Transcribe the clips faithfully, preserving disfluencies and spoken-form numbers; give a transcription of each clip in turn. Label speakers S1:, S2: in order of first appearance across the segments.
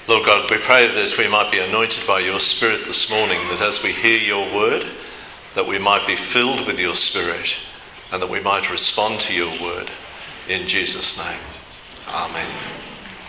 S1: Lord God, we pray that we might be anointed by your Spirit this morning, that as we hear your word, that we might be filled with your Spirit, and that we might respond to your word. In Jesus' name, amen.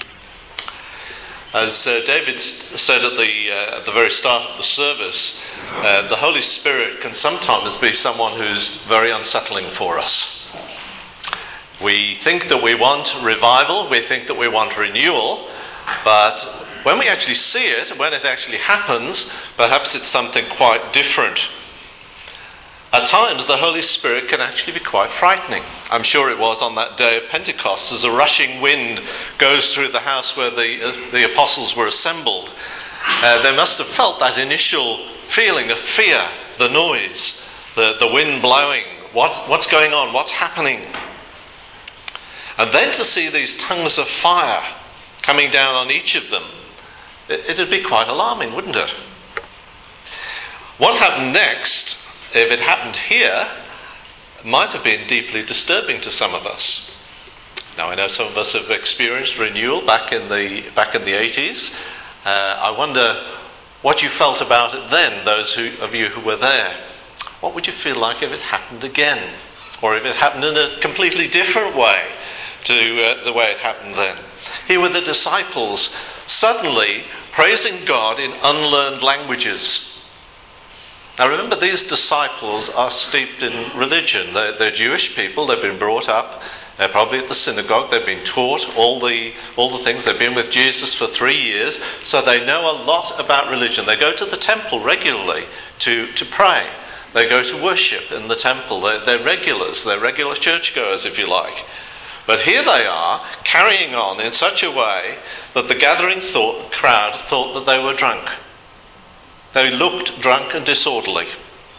S1: As uh, David said at the uh, at the very start of the service, uh, the Holy Spirit can sometimes be someone who's very unsettling for us. We think that we want revival, we think that we want renewal, but when we actually see it, when it actually happens, perhaps it's something quite different. At times, the Holy Spirit can actually be quite frightening. I'm sure it was on that day of Pentecost, as a rushing wind goes through the house where the, uh, the apostles were assembled. Uh, they must have felt that initial feeling of fear, the noise, the, the wind blowing, what, what's going on, what's happening. And then to see these tongues of fire coming down on each of them, it would be quite alarming, wouldn't it? What happened next, if it happened here, might have been deeply disturbing to some of us. Now, I know some of us have experienced renewal back in the back in the eighties. Uh, I wonder what you felt about it then, those who, of you who were there. What would you feel like if it happened again? Or if it happened in a completely different way to uh, the way it happened then? Here were the disciples suddenly praising God in unlearned languages. Now remember, these disciples are steeped in religion. They're, they're Jewish people. They've been brought up. They're probably at the synagogue. They've been taught all the all the things. They've been with Jesus for three years, so they know a lot about religion. They go to the temple regularly to, to pray. They go to worship in the temple. They're, they're regulars. They're regular churchgoers, if you like. But here they are, carrying on in such a way that the gathering thought, crowd thought that they were drunk. They looked drunk and disorderly.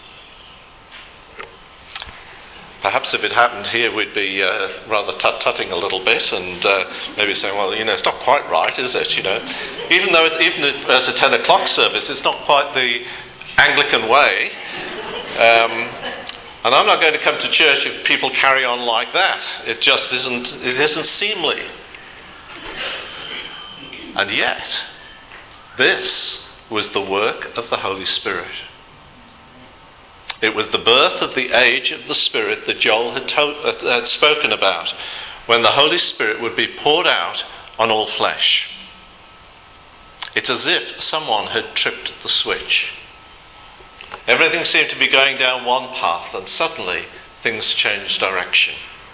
S1: Perhaps if it happened here, we'd be uh, rather tut-tutting a little bit and uh, maybe saying, well, you know, it's not quite right, is it, you know? Even though it's, even if it's a ten o'clock service, it's not quite the Anglican way. Um, And I'm not going to come to church if people carry on like that. It just isn't, it isn't seemly. And yet, this was the work of the Holy Spirit. It was the birth of the age of the Spirit that Joel had, to- had spoken about, when the Holy Spirit would be poured out on all flesh. It's as if someone had tripped the switch. Everything seemed to be going down one path, and suddenly things changed direction.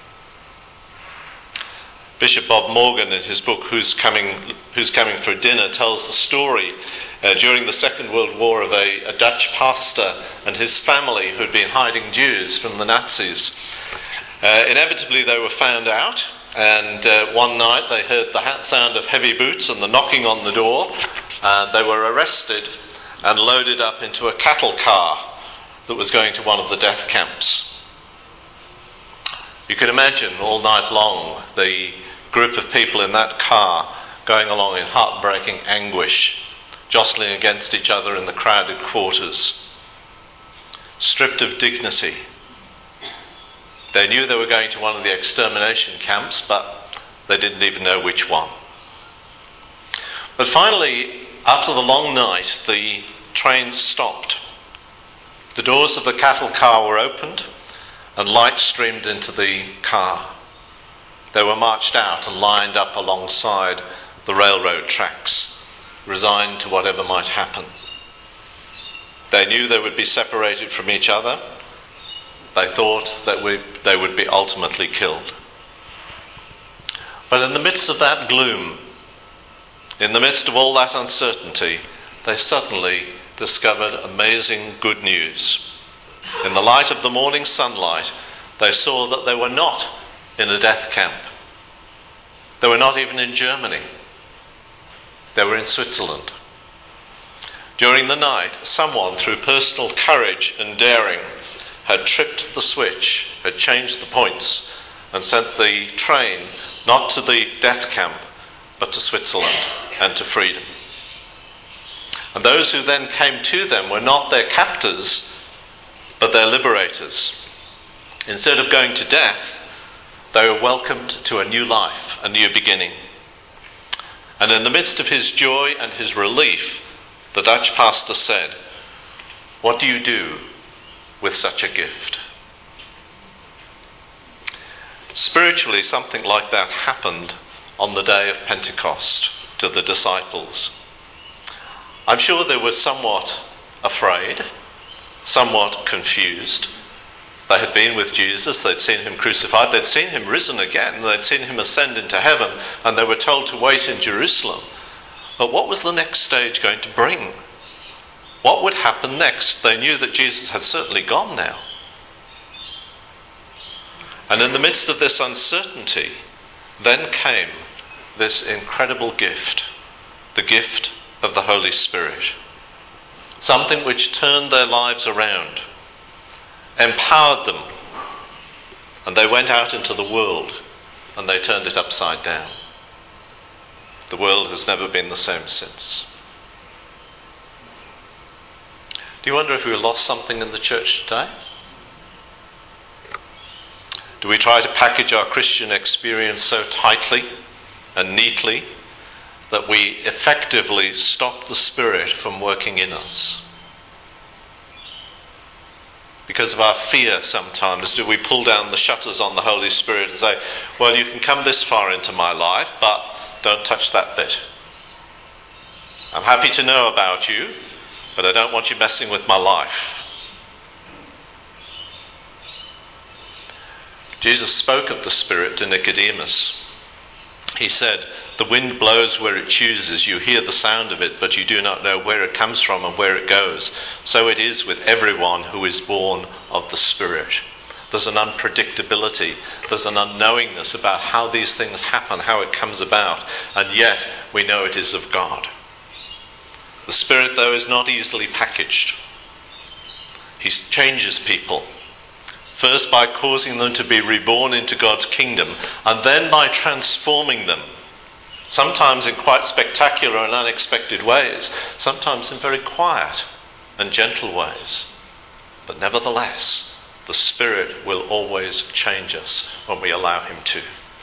S1: Bishop Bob Morgan, in his book Who's Coming, Who's Coming for Dinner, tells the story uh, during the Second World War of a, a Dutch pastor and his family who'd been hiding Jews from the Nazis. Uh, inevitably they were found out, and uh, one night they heard the sound of heavy boots and the knocking on the door, and they were arrested and loaded up into a cattle car that was going to one of the death camps. You can imagine all night long the group of people in that car going along in heartbreaking anguish, jostling against each other in the crowded quarters, stripped of dignity. They knew they were going to one of the extermination camps, but they didn't even know which one. But finally, after the long night, the train stopped. The doors of the cattle car were opened, and light streamed into the car. They were marched out and lined up alongside the railroad tracks, resigned to whatever might happen. They knew they would be separated from each other. They thought that we, they would be ultimately killed. But in the midst of that gloom, in the midst of all that uncertainty, they suddenly discovered amazing good news. In the light of the morning sunlight, they saw that they were not in a death camp. They were not even in Germany. They were in Switzerland. During the night, someone, through personal courage and daring, had tripped the switch, had changed the points, and sent the train not to the death camp, but to Switzerland and to freedom. And those who then came to them were not their captors, but their liberators. Instead of going to death, they were welcomed to a new life, a new beginning. And in the midst of his joy and his relief, the Dutch pastor said, "What do you do with such a gift?" Spiritually, something like that happened on the day of Pentecost to the disciples. I'm sure they were somewhat afraid, somewhat confused. They had been with Jesus, they'd seen him crucified, they'd seen him risen again, they'd seen him ascend into heaven, and they were told to wait in Jerusalem. But what was the next stage going to bring? What would happen next? They knew that Jesus had certainly gone now. And in the midst of this uncertainty, then came this incredible gift, the gift of the Holy Spirit. Something which turned their lives around, empowered them, and they went out into the world and they turned it upside down. The world has never been the same since. Do you wonder if we lost something in the church today? Do we try to package our Christian experience so tightly and neatly that we effectively stop the Spirit from working in us? Because of our fear sometimes, do we pull down the shutters on the Holy Spirit and say, well, you can come this far into my life, but don't touch that bit. I'm happy to know about you, but I don't want you messing with my life. Jesus spoke of the Spirit to Nicodemus. He said, "The wind blows where it chooses. You hear the sound of it, but you do not know where it comes from and where it goes. So it is with everyone who is born of the Spirit." There's an unpredictability. There's an unknowingness about how these things happen, how it comes about. And yet we know it is of God. The Spirit, though, is not easily packaged. He changes people. First by causing them to be reborn into God's kingdom, and then by transforming them. Sometimes in quite spectacular and unexpected ways, sometimes in very quiet and gentle ways. But nevertheless, the Spirit will always change us when we allow him to.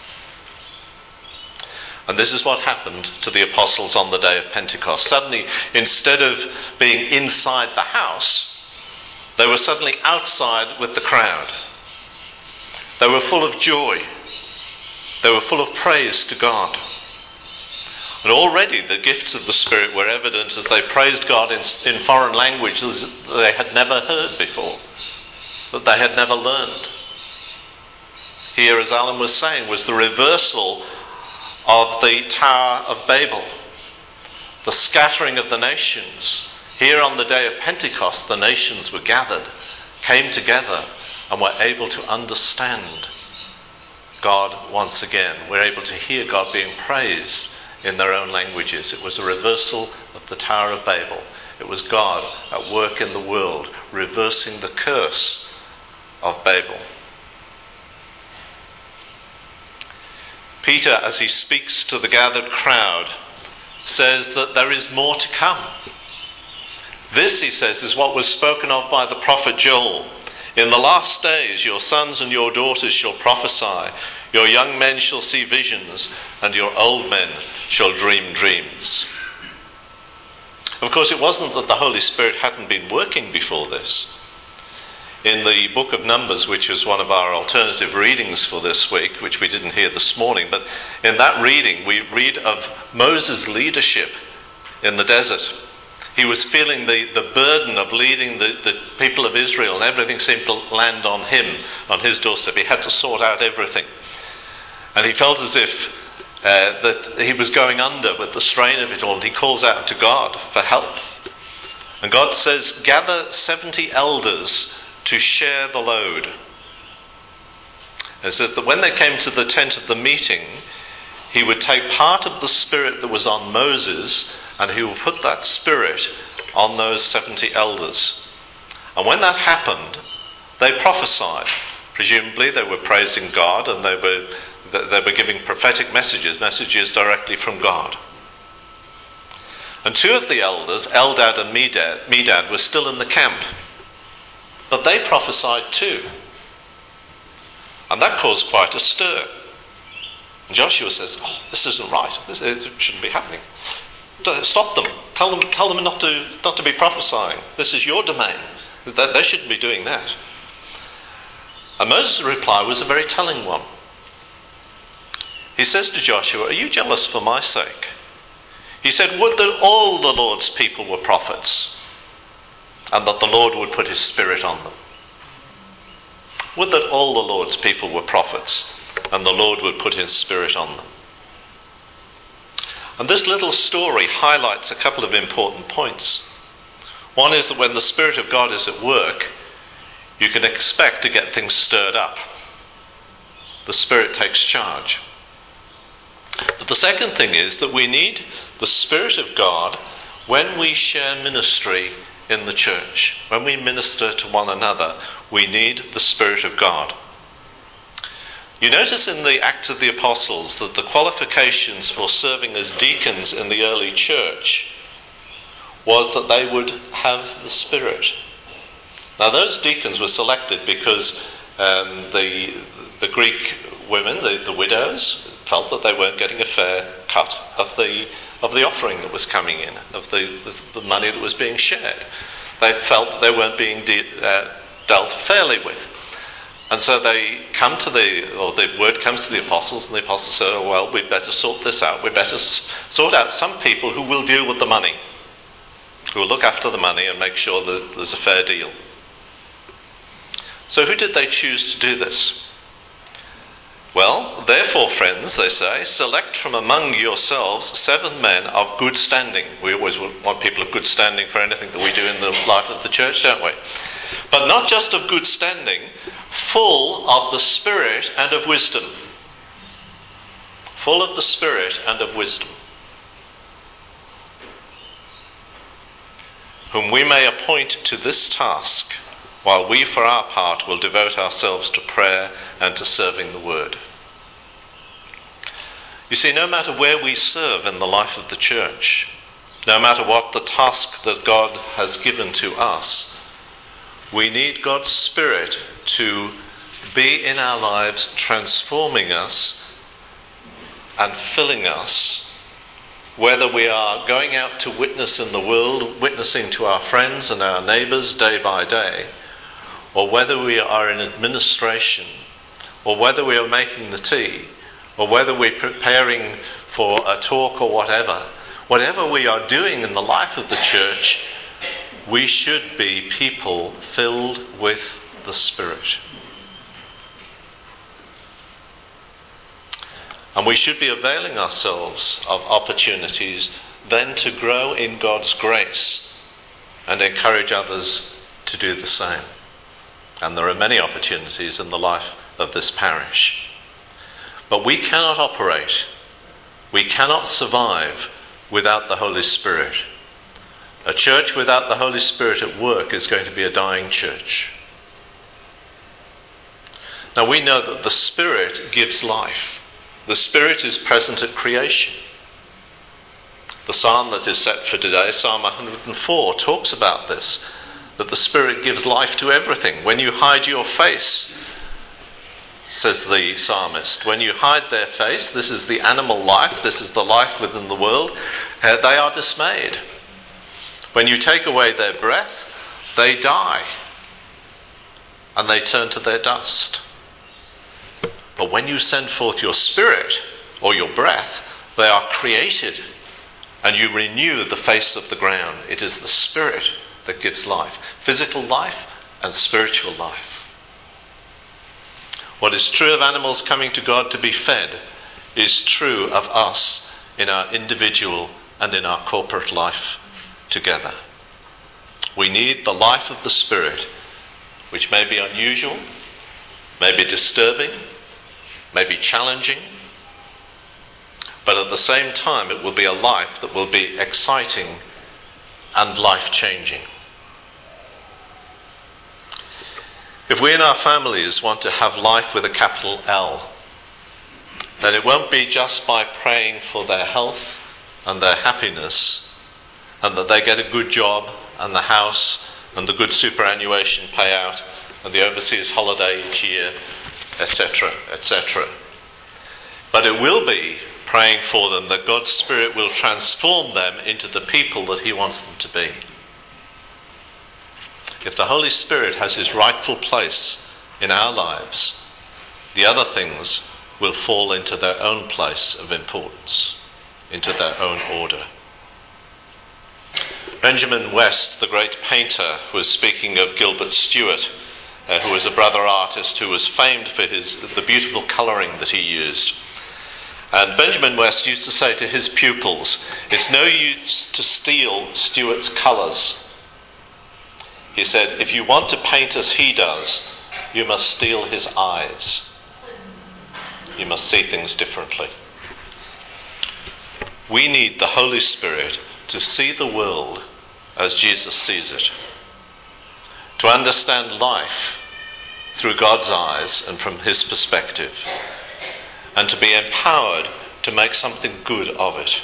S1: And this is what happened to the apostles on the day of Pentecost. Suddenly, instead of being inside the house, they were suddenly outside with the crowd. They were full of joy. They were full of praise to God. And already the gifts of the Spirit were evident as they praised God in, in foreign languages they had never heard before, that they had never learned. Here, as Alan was saying, was the reversal of the Tower of Babel, the scattering of the nations. Here on the day of Pentecost, the nations were gathered, came together, and were able to understand God once again. We're able to hear God being praised in their own languages. It was a reversal of the Tower of Babel. It was God at work in the world, reversing the curse of Babel. Peter, as he speaks to the gathered crowd, says that there is more to come. This, he says, is what was spoken of by the prophet Joel. In the last days your sons and your daughters shall prophesy, your young men shall see visions, and your old men shall dream dreams. Of course, it wasn't that the Holy Spirit hadn't been working before this. In the book of Numbers, which is one of our alternative readings for this week, which we didn't hear this morning, but in that reading we read of Moses' leadership in the desert. He was feeling the, the burden of leading the, the people of Israel, and everything seemed to land on him, on his doorstep. He had to sort out everything. And he felt as if uh, that he was going under with the strain of it all, and he calls out to God for help. And God says, gather seventy elders to share the load. And it says that when they came to the tent of the meeting, he would take part of the spirit that was on Moses, and he would put that spirit on those seventy elders. And when that happened, they prophesied. Presumably they were praising God, and they were they were giving prophetic messages, messages directly from God. And two of the elders, Eldad and Medad, Medad, were still in the camp. But they prophesied too. And that caused quite a stir. And Joshua says, oh, this isn't right. This, it shouldn't be happening. Stop them. Tell them tell them not to not to be prophesying. This is your domain. They, they shouldn't be doing that. And Moses' reply was a very telling one. He says to Joshua, are you jealous for my sake? He said, would that all the Lord's people were prophets, and that the Lord would put his spirit on them. Would that all the Lord's people were prophets, and the Lord would put his spirit on them. And this little story highlights a couple of important points. One is that when the Spirit of God is at work, you can expect to get things stirred up. The Spirit takes charge. But the second thing is that we need the Spirit of God when we share ministry in the church. When we minister to one another, we need the Spirit of God. You notice in the Acts of the Apostles that the qualifications for serving as deacons in the early church was that they would have the Spirit. Now those deacons were selected because um, the the Greek women, the, the widows, felt that they weren't getting a fair cut of the of the offering that was coming in, of the, the, the money that was being shared. They felt that they weren't being de- uh, dealt fairly with. And so they come to the, or the word comes to the apostles, and the apostles say, oh, well, we'd better sort this out. We'd better s- sort out some people who will deal with the money, who will look after the money and make sure that there's a fair deal. So who did they choose to do this? Well, therefore, friends, they say, select from among yourselves seven men of good standing. We always want people of good standing for anything that we do in the life of the church, don't we? But not just of good standing, full of the Spirit and of wisdom. Full of the Spirit and of wisdom. Whom we may appoint to this task, while we for our part will devote ourselves to prayer and to serving the word. You see, no matter where we serve in the life of the church, no matter what the task that God has given to us, we need God's Spirit to be in our lives, transforming us and filling us, whether we are going out to witness in the world, witnessing to our friends and our neighbours day by day, or whether we are in administration, or whether we are making the tea, or whether we're preparing for a talk or whatever. Whatever we are doing in the life of the church, we should be people filled with the Spirit. And we should be availing ourselves of opportunities then to grow in God's grace and encourage others to do the same. And there are many opportunities in the life of this parish. But we cannot operate, we cannot survive without the Holy Spirit. A church without the Holy Spirit at work is going to be a dying church. Now we know that the Spirit gives life. The Spirit is present at creation. The psalm that is set for today, Psalm one hundred four, talks about this, that the Spirit gives life to everything. When you hide your face, says the psalmist, when you hide their face, this is the animal life, this is the life within the world, uh, they are dismayed. When you take away their breath, they die, and they turn to their dust. But when you send forth your Spirit, or your breath, they are created, and you renew the face of the ground. It is the Spirit that gives life, physical life and spiritual life. What is true of animals coming to God to be fed is true of us in our individual and in our corporate life together. We need the life of the Spirit, which may be unusual, may be disturbing, may be challenging, but at the same time it will be a life that will be exciting and life-changing. If we in our families want to have life with a capital L, then it won't be just by praying for their health and their happiness, and that they get a good job and the house and the good superannuation payout and the overseas holiday each year, et cetera, et cetera. But it will be praying for them that God's Spirit will transform them into the people that he wants them to be. If the Holy Spirit has his rightful place in our lives, the other things will fall into their own place of importance, into their own order. Benjamin West, the great painter, was speaking of Gilbert Stuart, uh, who was a brother artist who was famed for his the beautiful colouring that he used. And Benjamin West used to say to his pupils, "It's no use to steal Stuart's colours." He said, "If you want to paint as he does, you must steal his eyes. You must see things differently." We need the Holy Spirit to see the world as Jesus sees it, to understand life through God's eyes and from his perspective, and to be empowered to make something good of it.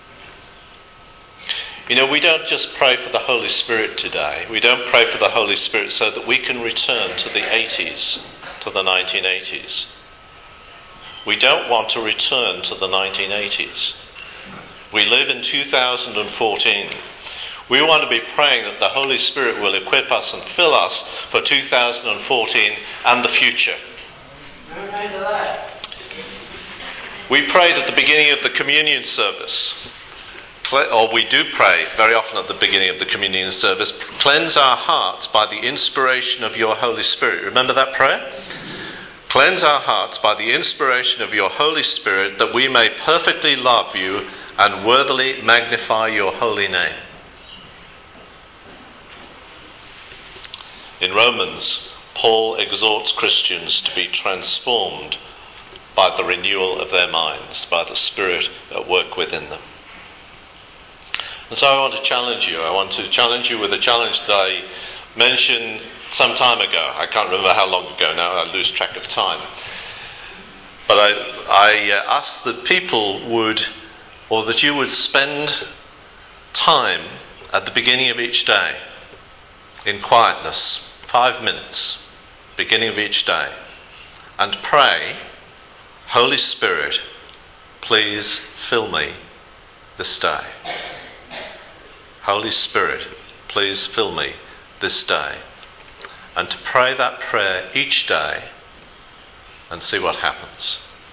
S1: You know, we don't just pray for the Holy Spirit today. We don't pray for the Holy Spirit so that we can return to the eighties, to the nineteen eighties. We don't want to return to the nineteen eighties. We live in two thousand fourteen. We want to be praying that the Holy Spirit will equip us and fill us for two thousand fourteen and the future. We prayed at the beginning of the communion service, or we do pray very often at the beginning of the communion service, "Cleanse our hearts by the inspiration of your Holy Spirit." Remember that prayer? "Cleanse our hearts by the inspiration of your Holy Spirit, that we may perfectly love you and worthily magnify your holy name." In Romans, Paul exhorts Christians to be transformed by the renewal of their minds, by the Spirit at work within them. And so I want to challenge you. I want to challenge you with a challenge that I mentioned some time ago. I can't remember how long ago now, I lose track of time. But I, I uh, asked that people would, or that you would spend time at the beginning of each day in quietness, five minutes, beginning of each day, and pray, "Holy Spirit, please fill me this day. Holy Spirit, please fill me this day." And to pray that prayer each day and see what happens.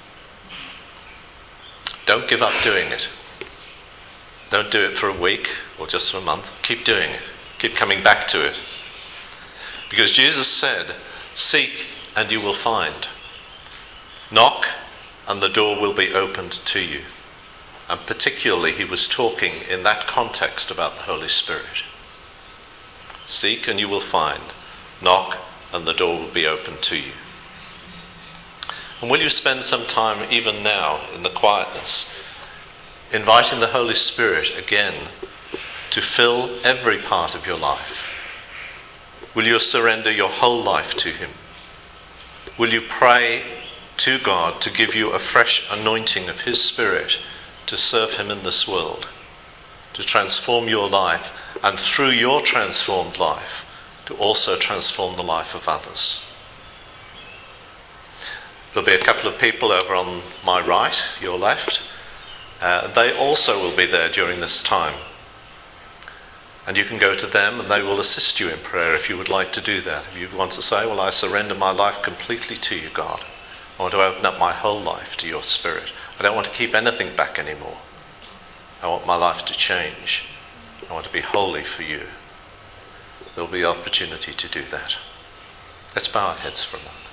S1: Don't give up doing it. Don't do it for a week or just for a month. Keep doing it. Keep coming back to it. Because Jesus said, "Seek and you will find. Knock and the door will be opened to you." And particularly he was talking in that context about the Holy Spirit. Seek and you will find. Knock and the door will be opened to you. And will you spend some time even now in the quietness, inviting the Holy Spirit again to fill every part of your life? Will you surrender your whole life to him? Will you pray to God to give you a fresh anointing of his Spirit to serve him in this world, to transform your life, and through your transformed life, to also transform the life of others? There'll be a couple of people over on my right, your left. Uh, they also will be there during this time. And you can go to them and they will assist you in prayer if you would like to do that. If you want to say, "Well, I surrender my life completely to you, God. I want to open up my whole life to your Spirit. I don't want to keep anything back anymore. I want my life to change. I want to be holy for you." There will be opportunity to do that. Let's bow our heads for a moment.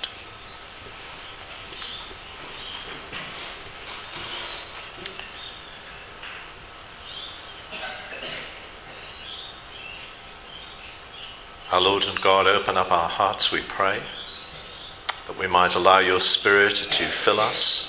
S1: Our Lord and God, open up our hearts, we pray, that we might allow your Spirit to fill us,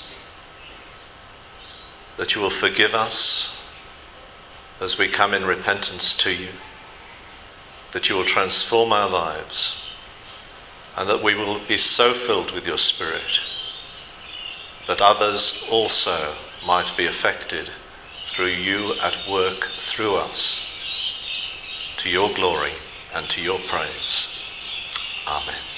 S1: that you will forgive us as we come in repentance to you, that you will transform our lives, and that we will be so filled with your Spirit that others also might be affected through you at work through us, to your glory and to your praise. Amen.